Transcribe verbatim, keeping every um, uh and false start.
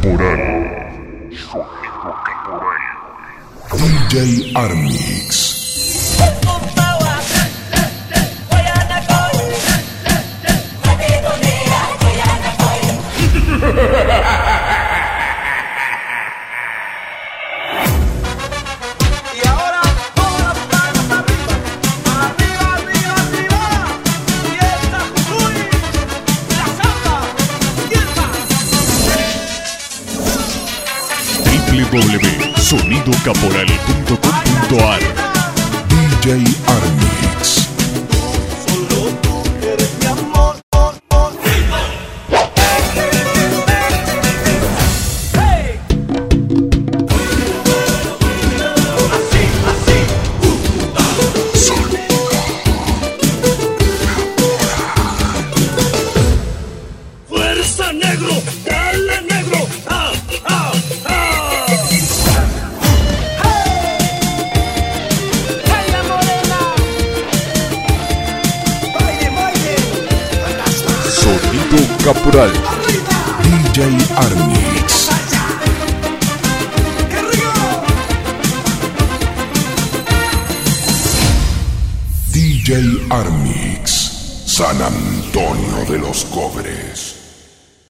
Caporal. Sonido Caporal. D J Armix. w w w punto sonido caporal punto com punto a r D J Armix. Solo tú eres mi amor. Hey. Así, así. Uh. Sonido Fuerza negro, dale negro. Ah, ah, ah. Sonido Caporal. D J Armix. D J Armix. San Antonio de los Cobres.